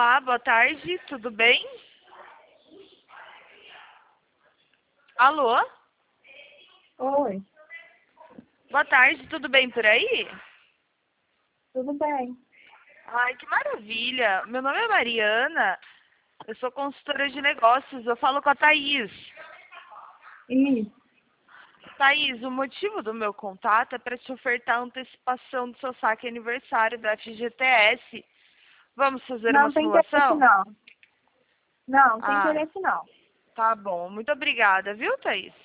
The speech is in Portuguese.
Olá, boa tarde, tudo bem? Alô? Oi, Boa tarde, tudo bem por aí? tudo bem? Ai, que maravilha! Meu nome é Mariana, eu sou consultora de negócios, eu falo com a Thaís. Isso. Thaís, o motivo do meu contato é para te ofertar a antecipação do seu saque aniversário da FGTS. Vamos fazer uma Não tem interesse simulação? não. Não, tem Ah, interesse não. tá bom. Muito obrigada, viu, Thaís?